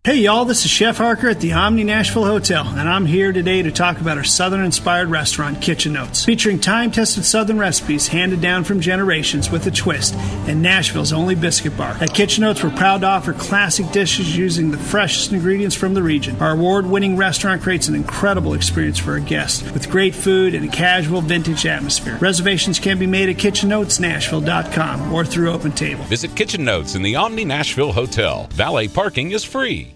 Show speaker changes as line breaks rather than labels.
Hey y'all, this is Chef Harker at the Omni Nashville Hotel, and I'm here today to talk about our Southern-inspired restaurant, Kitchen Notes, featuring time-tested Southern recipes handed down from generations with a twist, and Nashville's only biscuit bar. At Kitchen Notes, we're proud to offer classic dishes using the freshest ingredients from the region. Our award-winning restaurant creates an incredible experience for our guests, with great food and a casual, vintage atmosphere. Reservations can be made at KitchenNotesNashville.com or through OpenTable.
Visit Kitchen Notes in the Omni Nashville Hotel. Valet parking is free.